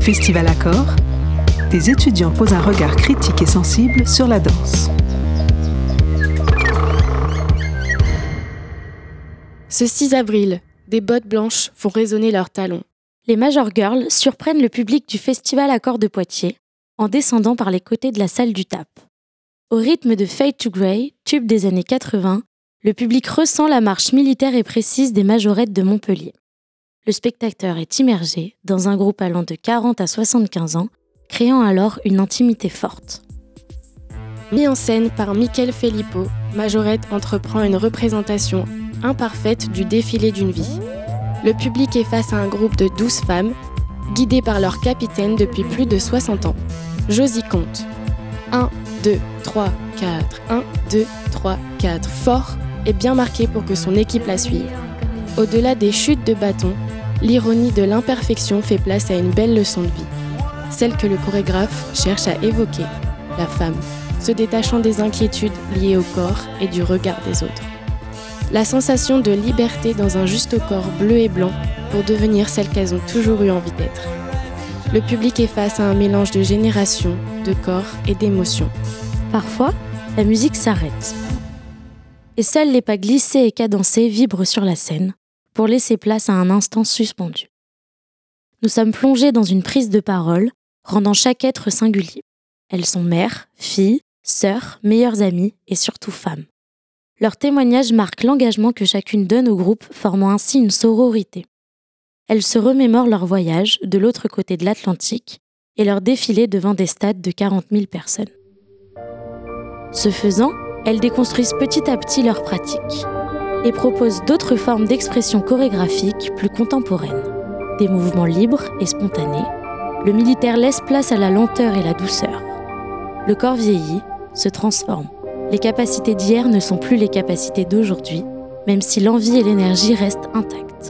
Festival Accord, des étudiants posent un regard critique et sensible sur la danse. Ce 6 avril, des bottes blanches font résonner leurs talons. Les Major Girls surprennent le public du Festival Accord de Poitiers en descendant par les côtés de la salle du TAP. Au rythme de Fade to Grey, tube des années 80, le public ressent la marche militaire et précise des majorettes de Montpellier. Le spectateur est immergé dans un groupe allant de 40 à 75 ans, créant alors une intimité forte. Mis en scène par Michael Filippo, Majorette entreprend une représentation imparfaite du défilé d'une vie. Le public est face à un groupe de 12 femmes, guidées par leur capitaine depuis plus de 60 ans. Josie compte. 1, 2, 3, 4, 1, 2, 3, 4. Fort et bien marqué pour que son équipe la suive. Au-delà des chutes de bâton, l'ironie de l'imperfection fait place à une belle leçon de vie. Celle que le chorégraphe cherche à évoquer, la femme, se détachant des inquiétudes liées au corps et du regard des autres. La sensation de liberté dans un juste corps bleu et blanc pour devenir celle qu'elles ont toujours eu envie d'être. Le public est face à un mélange de générations, de corps et d'émotions. Parfois, la musique s'arrête. Et seuls les pas glissés et cadencés vibrent sur la scène pour laisser place à un instant suspendu. Nous sommes plongés dans une prise de parole, rendant chaque être singulier. Elles sont mères, filles, sœurs, meilleures amies et surtout femmes. Leurs témoignages marquent l'engagement que chacune donne au groupe, formant ainsi une sororité. Elles se remémorent leur voyage de l'autre côté de l'Atlantique et leur défilé devant des stades de 40 000 personnes. Ce faisant, elles déconstruisent petit à petit leurs pratiques et proposent d'autres formes d'expression chorégraphique plus contemporaines. Des mouvements libres et spontanés, le militaire laisse place à la lenteur et la douceur. Le corps vieillit, se transforme. Les capacités d'hier ne sont plus les capacités d'aujourd'hui, même si l'envie et l'énergie restent intactes.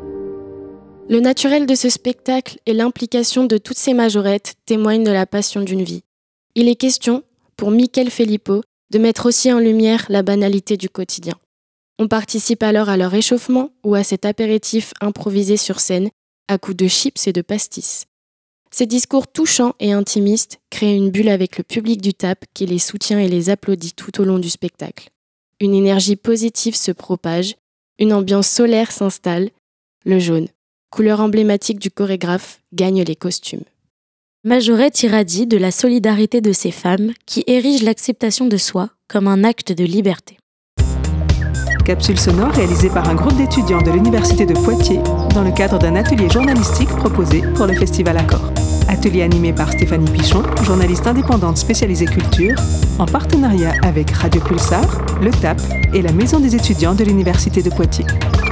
Le naturel de ce spectacle et l'implication de toutes ces majorettes témoignent de la passion d'une vie. Il est question, pour Michael Filippo, de mettre aussi en lumière la banalité du quotidien. On participe alors à leur échauffement ou à cet apéritif improvisé sur scène à coups de chips et de pastis. Ces discours touchants et intimistes créent une bulle avec le public du TAP qui les soutient et les applaudit tout au long du spectacle. Une énergie positive se propage, une ambiance solaire s'installe. Le jaune, couleur emblématique du chorégraphe, gagne les costumes. Majorette irradie de la solidarité de ces femmes qui érigent l'acceptation de soi comme un acte de liberté. Capsule sonore réalisée par un groupe d'étudiants de l'Université de Poitiers dans le cadre d'un atelier journalistique proposé pour le Festival Accord. Atelier animé par Stéphanie Pichon, journaliste indépendante spécialisée culture, en partenariat avec Radio Pulsar, le TAP et la Maison des étudiants de l'Université de Poitiers.